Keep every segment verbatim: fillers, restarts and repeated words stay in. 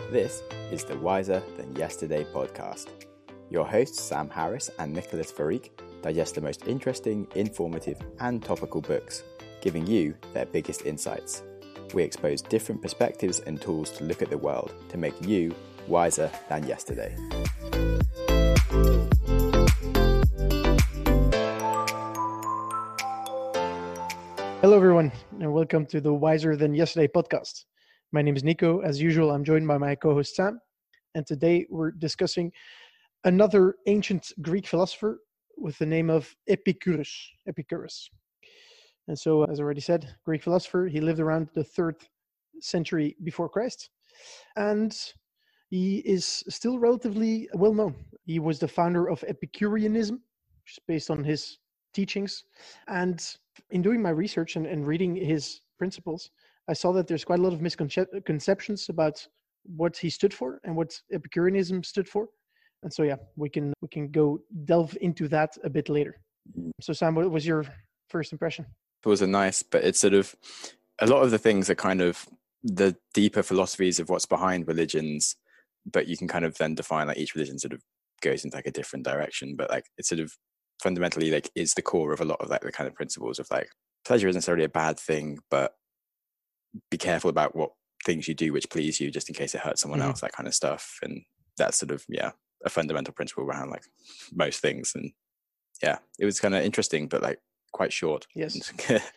This is the Wiser Than Yesterday podcast. Your hosts Sam Harris and Nicholas Farik digest the most interesting, informative and topical books, giving you their biggest insights. We expose different perspectives and tools to look at the world to make you wiser than yesterday. Hello everyone and welcome to the Wiser Than Yesterday podcast. My name is Nico. As usual, I'm joined by my co-host Sam, and today we're discussing another ancient Greek philosopher with the name of Epicurus. Epicurus. And so, as I already said, Greek philosopher. He lived around the third century before Christ, and he is still relatively well known. He was the founder of Epicureanism, which is based on his teachings. And in doing my research and, and reading his principles, I saw that there's quite a lot of misconceptions about what he stood for and what Epicureanism stood for. And so, yeah, we can we can go delve into that a bit later. So, Sam, what was your first impression? It was a nice, but it's sort of, a lot of the things are kind of the deeper philosophies of what's behind religions, but you can kind of then define like each religion sort of goes into like a different direction. But like it's sort of fundamentally like is the core of a lot of like the kind of principles of like pleasure isn't necessarily a bad thing, but be careful about what things you do which please you just in case it hurts someone mm-hmm. else, that kind of stuff. And that's sort of, yeah, a fundamental principle around like most things. And yeah, it was kind of interesting, but like quite short. Yes.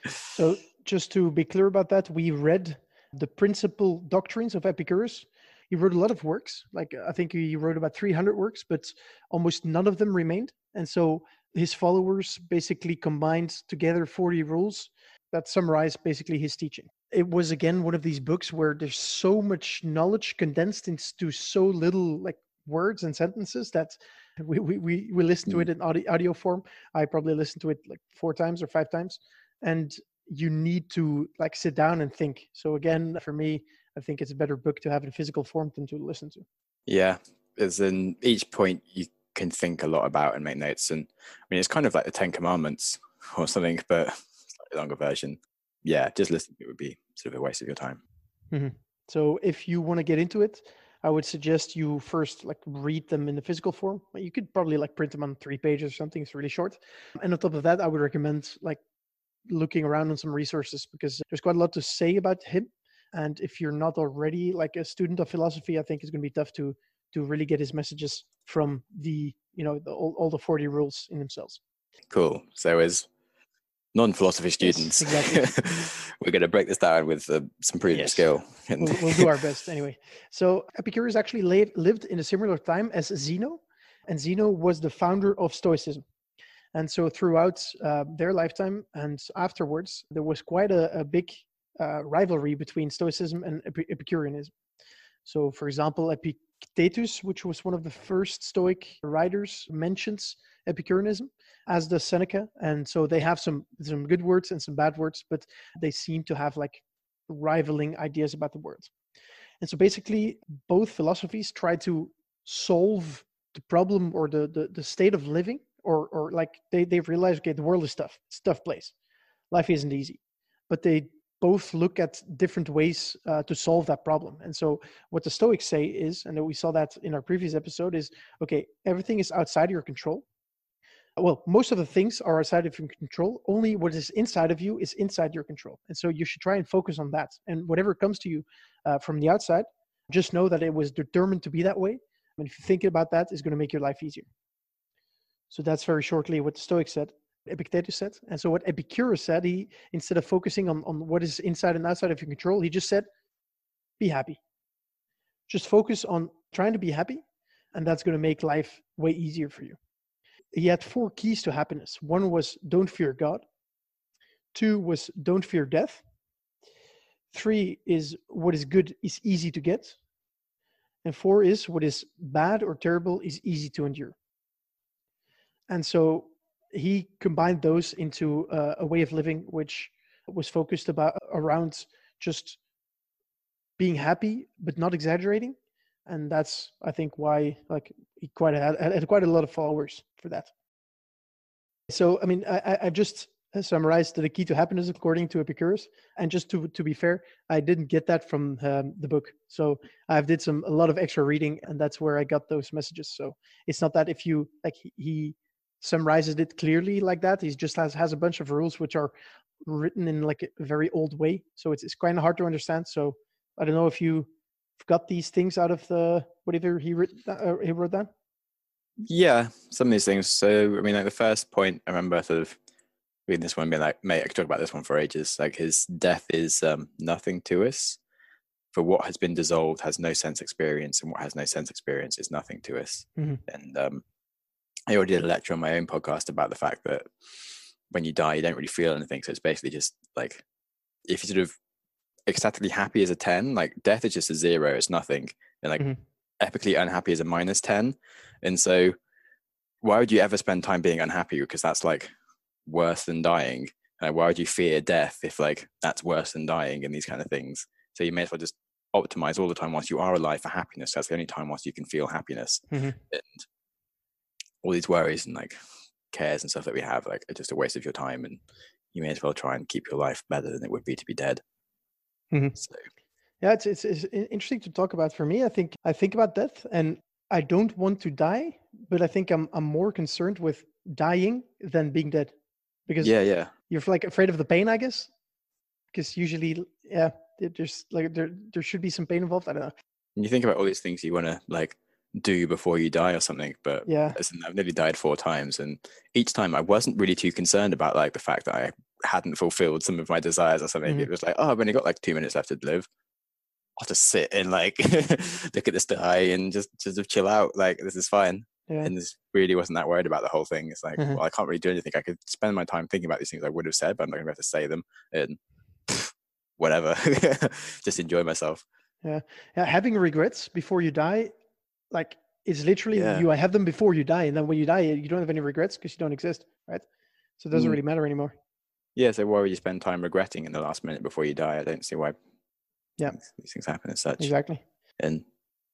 So just to be clear about that, we read the principal doctrines of Epicurus. He wrote a lot of works. Like I think he wrote about three hundred works, but almost none of them remained. And so his followers basically combined together forty rules that summarize basically his teaching. It was, again, one of these books where there's so much knowledge condensed into so little like words and sentences that we we we, we listen to it in audio, audio form. I probably listened to it like four times or five times. And you need to like sit down and think. So again, for me, I think it's a better book to have in physical form than to listen to. Yeah, as in each point you can think a lot about and make notes. And I mean, it's kind of like the Ten Commandments or something, but slightly longer version. Yeah, just listening to it would be sort of a waste of your time. Mm-hmm. So if you want to get into it, I would suggest you first like read them in the physical form. You could probably like print them on three pages or something. It's really short. And on top of that, I would recommend like looking around on some resources because there's quite a lot to say about him. And if you're not already like a student of philosophy, I think it's going to be tough to to really get his messages from the, you know, the, all, all the forty rules in themselves. Cool. So as non-philosophy students, yes, exactly. we're going to break this down with uh, some proven yes. skill. we'll, we'll do our best anyway. So Epicurus actually lived, lived in a similar time as Zeno, and Zeno was the founder of Stoicism. And so throughout uh, their lifetime and afterwards, there was quite a, a big uh, rivalry between Stoicism and Epi- Epicureanism. So for example, Epictetus, which was one of the first Stoic writers, mentions Epicureanism, as does Seneca. And so they have some some good words and some bad words, but they seem to have like rivaling ideas about the words. And so basically both philosophies try to solve the problem or the the, the state of living, or or like they, they've realized, okay, the world is tough. It's a tough place. Life isn't easy. But they both look at different ways uh, to solve that problem. And so what the Stoics say is, and we saw that in our previous episode, is, okay, everything is outside of your control. Well, most of the things are outside of your control. Only what is inside of you is inside your control. And so you should try and focus on that. And whatever comes to you uh, from the outside, just know that it was determined to be that way. And if you think about that, it's going to make your life easier. So that's very shortly what the Stoics said. Epictetus said. And so what Epicurus said, he, instead of focusing on, on what is inside and outside of your control, he just said, be happy. Just focus on trying to be happy, and that's going to make life way easier for you. He had four keys to happiness. One was don't fear God. Two was don't fear death. Three is what is good is easy to get. And four is what is bad or terrible is easy to endure. And so he combined those into uh, a way of living which was focused about around just being happy but not exaggerating, and that's I think why like he quite had, had quite a lot of followers for that. So I mean I, I've just uh, summarized the key to happiness according to Epicurus. And just to to be fair, I didn't get that from um, the book. So I've did some a lot of extra reading, and that's where I got those messages. So it's not that if you like he, he summarizes it clearly like that. He just has has a bunch of rules which are written in like a very old way. So it's it's kind of hard to understand. So I don't know if you got these things out of the whatever he wrote uh, he wrote down. Yeah, some of these things. So I mean, like the first point, I remember sort of reading this one, being like, mate, I could talk about this one for ages. Like his death is um, nothing to us. For what has been dissolved has no sense experience, and what has no sense experience is nothing to us. Mm-hmm. And um, I already did a lecture on my own podcast about the fact that when you die, you don't really feel anything. So it's basically just like, if you're sort of ecstatically happy as a ten, like death is just a zero, it's nothing. And like mm-hmm. epically unhappy as a minus ten. And so why would you ever spend time being unhappy? Because that's like worse than dying. Like, why would you fear death if like that's worse than dying and these kind of things? So you may as well just optimize all the time whilst you are alive for happiness. That's the only time whilst you can feel happiness. Mm-hmm. And all these worries and like cares and stuff that we have like are just a waste of your time, and you may as well try and keep your life better than it would be to be dead. Mm-hmm. So yeah, it's, it's it's interesting to talk about. For me, I think I think about death, and I don't want to die, but I think I'm I'm more concerned with dying than being dead, because yeah, yeah, you're like afraid of the pain, I guess. Because usually, yeah, there's like there there should be some pain involved. I don't know. And you think about all these things you want to like do before you die or something, but yeah, listen, I've nearly died four times, and each time I wasn't really too concerned about like the fact that I hadn't fulfilled some of my desires or something. Mm-hmm. It was like, oh, I've only got like two minutes left to live. I'll just sit and like look at the sky and just just chill out. Like, this is fine. Yeah. And this really wasn't that worried about the whole thing. It's like, mm-hmm. well, I can't really do anything. I could spend my time thinking about these things I would have said, but I'm not going to be able to say them. And pff, whatever, just enjoy myself. Yeah, yeah. Having regrets before you die, like, it's literally yeah. you have them before you die, and then when you die, you don't have any regrets because you don't exist, right? So it doesn't mm. really matter anymore. Yeah. So why would you spend time regretting in the last minute before you die? I don't see why. Yeah, things, these things happen as such. Exactly. And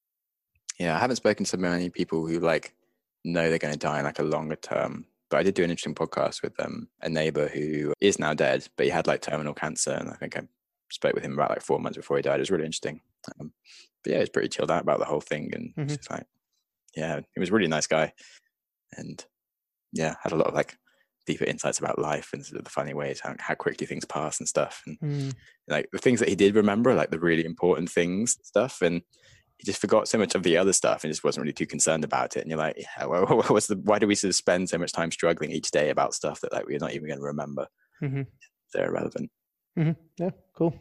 yeah, I haven't spoken to many people who like know they're going to die in like a longer term. But I did do an interesting podcast with um, a neighbor who is now dead, but he had like terminal cancer, and I think I spoke with him about like four months before he died. It was really interesting. Um, but yeah, he was pretty chilled out about the whole thing, and mm-hmm. just like, yeah, he was a really nice guy, and yeah, had a lot of like deeper insights about life and sort of the funny ways how, how quickly things pass and stuff. And mm. like the things that he did remember, like the really important things and stuff, and he just forgot so much of the other stuff and just wasn't really too concerned about it. And you're like, yeah, well, what's the, why do we sort of spend so much time struggling each day about stuff that like we're not even going to remember? Mm-hmm. They're irrelevant. Mm-hmm. Yeah, cool.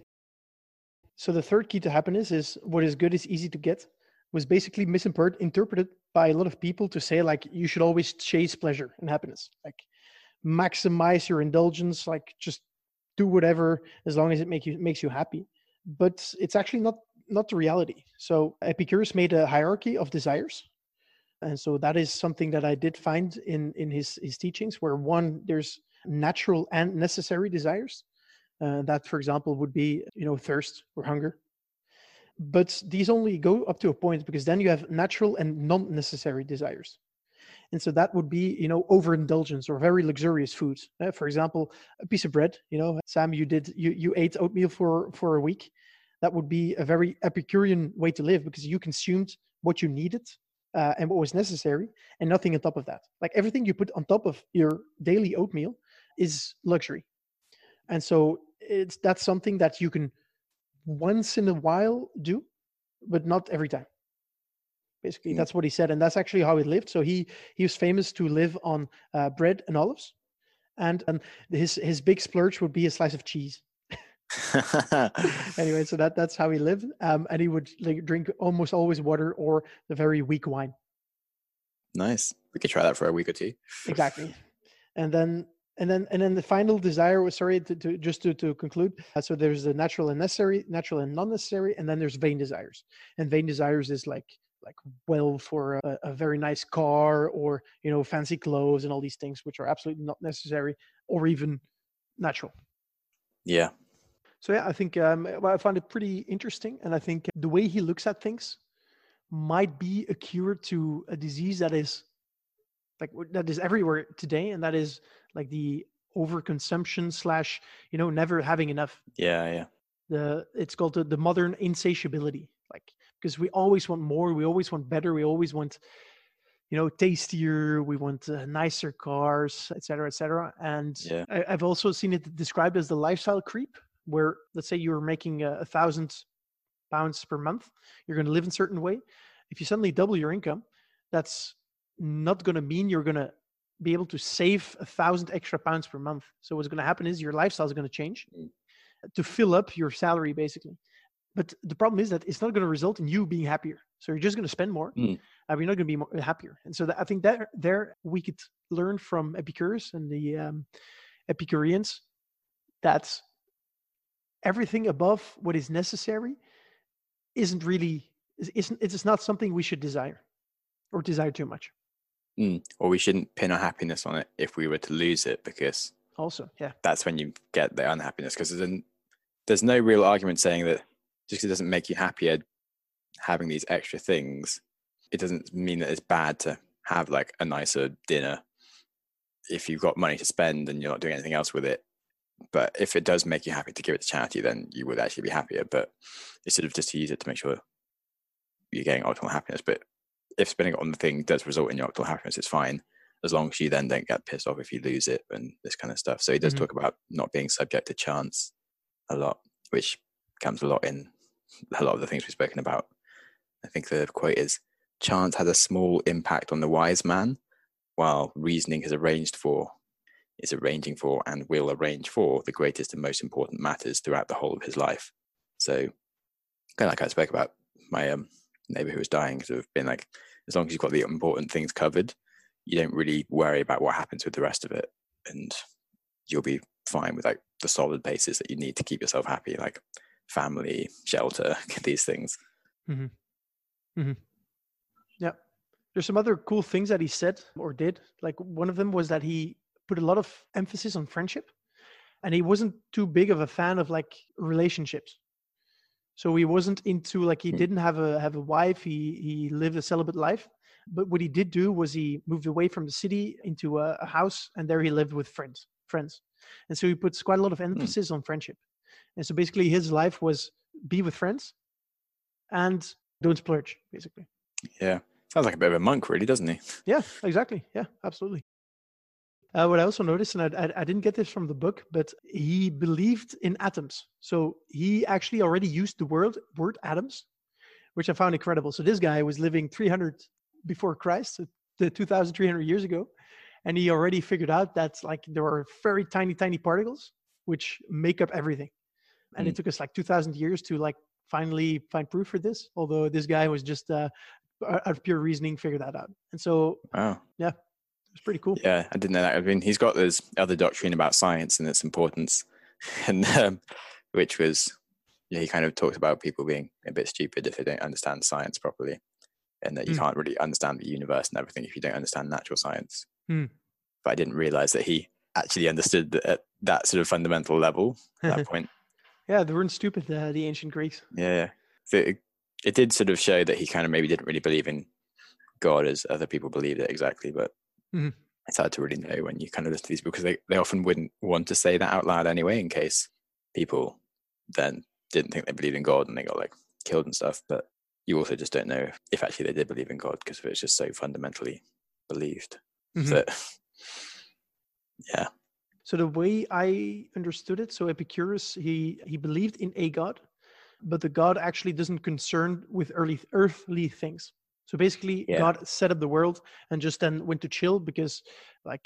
So the third key to happiness is what is good is easy to get, was basically misinterpreted by a lot of people to say like you should always chase pleasure and happiness, like maximize your indulgence, like just do whatever as long as it make you makes you happy. But it's actually not not the reality. So Epicurus made a hierarchy of desires, and so that is something that I did find in in his his teachings, where one, there's natural and necessary desires. Uh, that, for example, would be, you know, thirst or hunger. But these only go up to a point, because then you have natural and non-necessary desires. And so that would be, you know, overindulgence or very luxurious foods. Uh, for example, a piece of bread, you know, Sam, you did, you, you ate oatmeal for, for a week. That would be a very Epicurean way to live, because you consumed what you needed uh, and what was necessary, and nothing on top of that. Like everything you put on top of your daily oatmeal is luxury. And so it's that's something that you can once in a while do, but not every time. Basically, that's what he said, and that's actually how he lived. So he he was famous to live on uh, bread and olives, and and his his big splurge would be a slice of cheese. Anyway, so that that's how he lived, um, and he would like drink almost always water or the very weak wine. Nice. We could try that for a week or two. Exactly, and then. And then, and then the final desire was, sorry, to, to just to, to conclude. Uh, so there's the natural and necessary, natural and non-necessary, and then there's vain desires. And vain desires is like, like well for a, a very nice car, or, you know, fancy clothes and all these things, which are absolutely not necessary or even natural. Yeah. So yeah, I think um, well, I found it pretty interesting, and I think the way he looks at things might be a cure to a disease that is like that is everywhere today, and that is like the overconsumption slash, you know, never having enough. Yeah, yeah. The it's called the, the modern insatiability, like, because we always want more, we always want better, we always want, you know, tastier, we want uh, nicer cars, et cetera, et cetera. And Yeah. I, I've also seen it described as the lifestyle creep, where let's say you're making a, a thousand pounds per month, you're going to live in a certain way. If you suddenly double your income, that's not going to mean you're going to be able to save a thousand extra pounds per month. So what's going to happen is your lifestyle is going to change Mm. to fill up your salary, basically. But the problem is that it's not going to result in you being happier. So you're just going to spend more, Mm. and you're not going to be more happier. And so that, I think that there we could learn from Epicurus and the um, Epicureans that everything above what is necessary isn't really isn't it's not something we should desire or desire too much. Mm. Or we shouldn't pin our happiness on it if we were to lose it, because Also, yeah, that's when you get the unhappiness. Because there's, there's no real argument saying that just because it doesn't make you happier having these extra things, it doesn't mean that it's bad to have like a nicer dinner if you've got money to spend and you're not doing anything else with it. But if it does make you happy to give it to charity, then you would actually be happier. But it's sort of just to use it to make sure you're getting optimal happiness. But if spending it on the thing does result in your optimal happiness, it's fine, as long as you then don't get pissed off if you lose it and this kind of stuff. So he does Mhm. talk about not being subject to chance a lot, which comes a lot in a lot of the things we've spoken about. I think the quote is, "Chance has a small impact on the wise man, while reasoning has arranged for, is arranging for, and will arrange for the greatest and most important matters throughout the whole of his life." So, kind of like I spoke about my um, neighbor who was dying, sort of been like, as long as you've got the important things covered, you don't really worry about what happens with the rest of it, and you'll be fine with like the solid basis that you need to keep yourself happy, like family, shelter, these things. Mm-hmm. Mm-hmm. Yeah. There's some other cool things that he said or did. Like one of them was that he put a lot of emphasis on friendship, and he wasn't too big of a fan of like relationships. So he wasn't into like he Mm. didn't have a have a wife. He he lived a celibate life. But what he did do was he moved away from the city into a, a house, and there he lived with friends. Friends, and so he puts quite a lot of Mm. emphasis on friendship. And so basically, his life was be with friends and don't splurge, basically. Yeah, sounds like a bit of a monk, really, doesn't he? Yeah, exactly. Yeah, absolutely. Uh, what I also noticed, and I, I, I didn't get this from the book, but he believed in atoms. So he actually already used the word word atoms, which I found incredible. So this guy was living three hundred before Christ, so the two thousand three hundred years ago, and he already figured out that like there are very tiny, tiny particles which make up everything. And Mm. it took us like two thousand years to like finally find proof for this. Although this guy was just uh, out of pure reasoning figured that out. And so Wow. yeah, it's pretty cool. Yeah, I didn't know that. I mean, he's got this other doctrine about science and its importance, and um, which was, yeah, he kind of talks about people being a bit stupid if they don't understand science properly, and that you Mm. can't really understand the universe and everything if you don't understand natural science. Mm. But I didn't realize that he actually understood that at that sort of fundamental level at that point. Yeah, they weren't stupid, uh, the ancient Greeks. Yeah, so it, it did sort of show that he kind of maybe didn't really believe in God as other people believed it exactly, but Mhm. it's hard to really know when you kind of listen to these people, because they, they often wouldn't want to say that out loud anyway, in case people then didn't think they believed in God and they got like killed and stuff. But you also just don't know if actually they did believe in God, because it's just so fundamentally believed. Mhm. So yeah. So the way I understood it, so Epicurus, he he believed in a god, but the god actually doesn't concern with early earthly things. So basically, Yeah. God set up the world and just then went to chill because, like,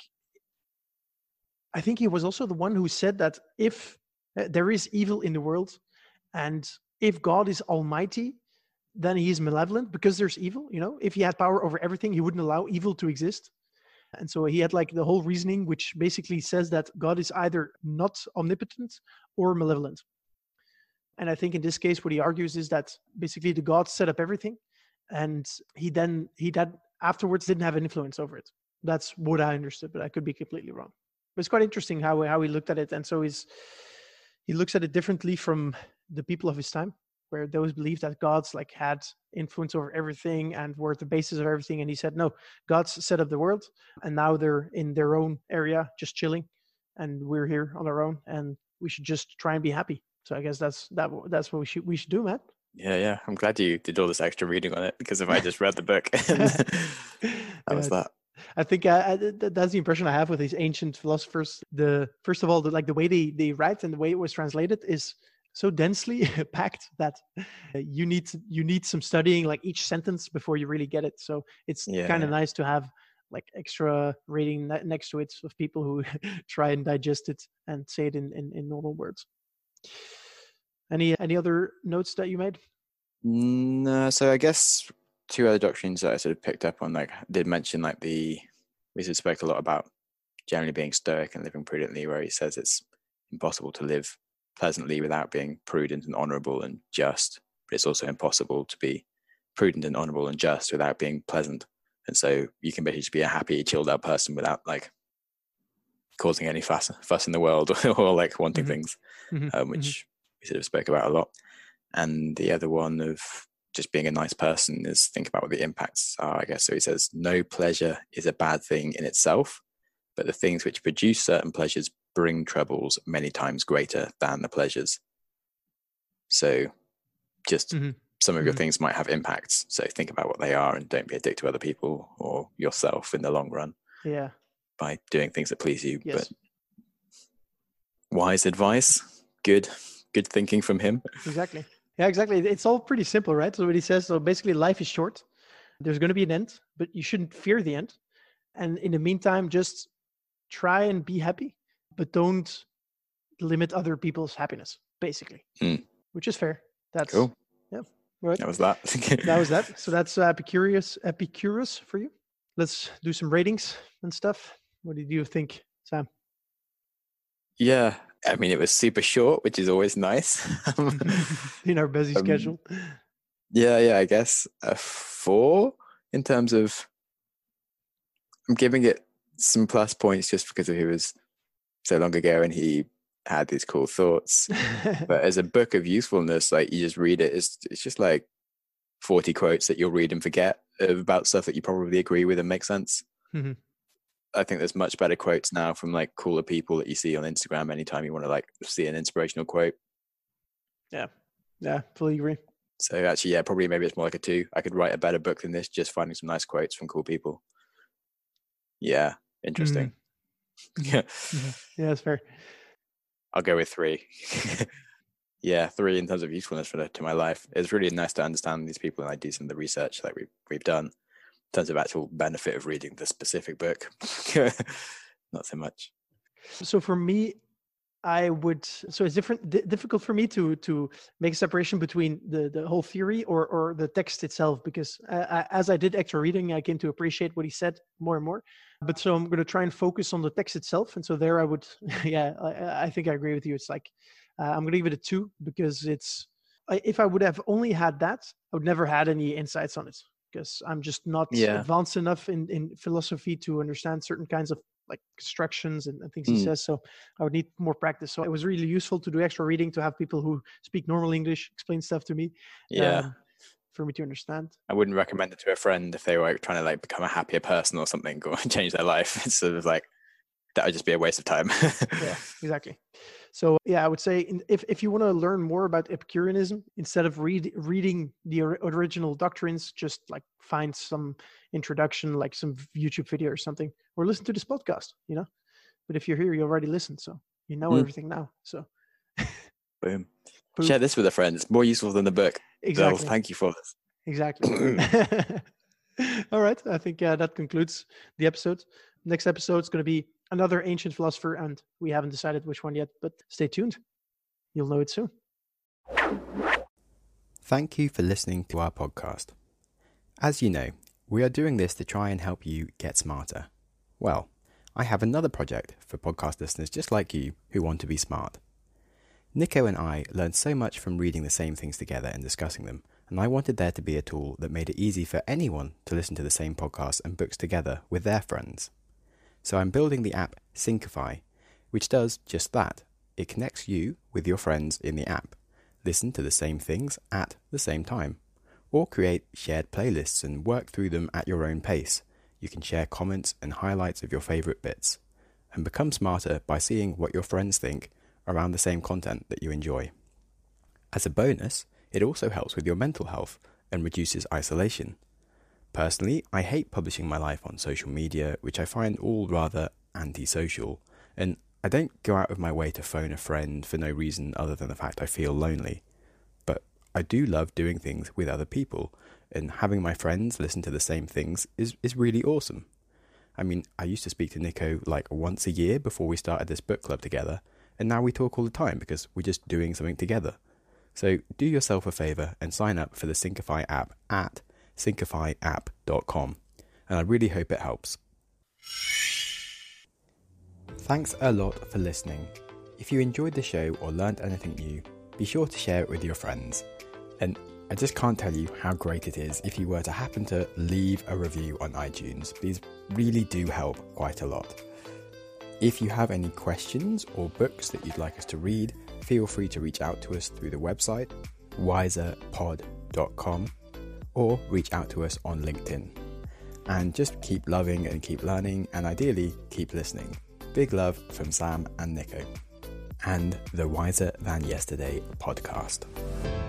I think he was also the one who said that if uh, there is evil in the world, and if God is almighty, then he is malevolent because there's evil. You know, if he had power over everything, he wouldn't allow evil to exist. And so he had like the whole reasoning, which basically says that God is either not omnipotent or malevolent. And I think in this case, what he argues is that basically the gods set up everything, and he then he then afterwards didn't have an influence over it. That's what I understood, but I could be completely wrong. But it's quite interesting how how he looked at it, and so he's he looks at it differently from the people of his time, where those believed that gods like had influence over everything and were the basis of everything. And he said, no, gods set up the world, and now they're in their own area, just chilling. and we're here on our own, and we should just try and be happy. So I guess that's that. That's what we should we should do, man. Yeah, yeah. I'm glad you did all this extra reading on it, because if I just read the book, that Yeah, was that. I think uh, I, th- that's the impression I have with these ancient philosophers. The first of all, the, like the way they they write and the way it was translated is so densely packed that you need to, you need some studying like each sentence before you really get it. So it's Yeah, kind of yeah. nice to have like extra reading ne- next to it of people who try and digest it and say it in, in, in normal words. Any any other notes that you made? No, so I guess two other doctrines that I sort of picked up on, like, did mention like the we sort of spoke a lot about generally being stoic and living prudently, where he says it's impossible to live pleasantly without being prudent and honorable and just, but it's also impossible to be prudent and honorable and just without being pleasant. And so you can basically just be a happy, chilled out person without like causing any fuss, fuss in the world or, or like wanting Mm-hmm. things, Mm-hmm. um, which mm-hmm. we sort of spoke about a lot. And the other one of just being a nice person is think about what the impacts are, I guess. So he says, no pleasure is a bad thing in itself, but the things which produce certain pleasures bring troubles many times greater than the pleasures. So just Mm-hmm. some of mm-hmm. your things might have impacts. So think about what they are and don't be a dick to other people or yourself in the long run. Yeah. By doing things that please you. Yes. But wise advice, good, good thinking from him. Exactly. Yeah, exactly. It's all pretty simple, right? So what he says, so basically life is short. There's going to be an end, but you shouldn't fear the end. And in the meantime, just try and be happy, but don't limit other people's happiness, basically, mm. which is fair. That's cool. Yeah, right. That was that. That was that. So that's uh, Epicurus, Epicurus for you. Let's do some ratings and stuff. What did you think, Sam? Yeah, I mean, it was super short, which is always nice. In our busy um, schedule. Yeah, yeah, I guess a four in terms of, I'm giving it some plus points just because it was so long ago and he had these cool thoughts. But as a book of usefulness, like you just read it, it's, it's just like forty quotes that you'll read and forget about stuff that you probably agree with and make sense. Mm-hmm. I think there's much better quotes now from like cooler people that you see on Instagram anytime you want to like see an inspirational quote. Yeah. Yeah, fully agree. So actually, yeah, probably maybe it's more like a two. I could write a better book than this, just finding some nice quotes from cool people. Yeah, interesting. Mm-hmm. Yeah. Mm-hmm. Yeah, that's fair. I'll go with three. Yeah, three in terms of usefulness for the, to my life. It's really nice to understand these people and I do some of the research like we've, we've done. In terms of actual benefit of reading the specific book, not so much. So for me, I would. So it's different, d- difficult for me to to make a separation between the the whole theory or or the text itself, because uh, I, as I did extra reading, I came to appreciate what he said more and more. But so I'm going to try and focus on the text itself, and so there I would, yeah, I, I think I agree with you. It's like uh, I'm going to give it a two because it's. I, if I would have only had that, I would never had any insights on it. Because I'm just not yeah. advanced enough in, in philosophy to understand certain kinds of like constructions and, and things he mm. says. So I would need more practice. So it was really useful to do extra reading, to have people who speak normal English explain stuff to me. Yeah. Um, for me to understand. I wouldn't recommend it to a friend if they were like, trying to like become a happier person or something or change their life. It's sort of like, that would just be a waste of time. Yeah, exactly. So yeah, I would say if, if you want to learn more about Epicureanism, instead of read, reading the original doctrines, just like find some introduction, like some YouTube video or something, or listen to this podcast, you know. But if you're here, you already listened, so you know mm. everything now. So boom. boom. Share this with a friend. It's more useful than the book. Exactly. So thank you for this. Exactly. All right. I think uh, that concludes the episode. Next episode is going to be another ancient philosopher, and we haven't decided which one yet, but stay tuned. You'll know it soon. Thank you for listening to our podcast. As you know, we are doing this to try and help you get smarter. Well, I have another project for podcast listeners just like you who want to be smart. Nico and I learned so much from reading the same things together and discussing them, and I wanted there to be a tool that made it easy for anyone to listen to the same podcasts and books together with their friends. So I'm building the app Syncify, which does just that. It connects you with your friends in the app, listen to the same things at the same time, or create shared playlists and work through them at your own pace. You can share comments and highlights of your favourite bits. and become smarter by seeing what your friends think around the same content that you enjoy. As a bonus, it also helps with your mental health and reduces isolation. Personally, I hate publishing my life on social media, which I find all rather antisocial, and I don't go out of my way to phone a friend for no reason other than the fact I feel lonely. But I do love doing things with other people, and having my friends listen to the same things is, is really awesome. I mean, I used to speak to Nico like once a year before we started this book club together, and now we talk all the time because we're just doing something together. So do yourself a favour and sign up for the Syncify app at syncify app dot com, and I really hope it helps. Thanks a lot for listening. If you enjoyed the show or learned anything new, be sure to share it with your friends. And I just can't tell you how great it is if you were to happen to leave a review on iTunes. These really do help quite a lot. If you have any questions or books that you'd like us to read, feel free to reach out to us through the website wiser pod dot com or reach out to us on LinkedIn. And just keep loving and keep learning, and ideally keep listening. Big love from Sam and Nico and the Wiser Than Yesterday podcast.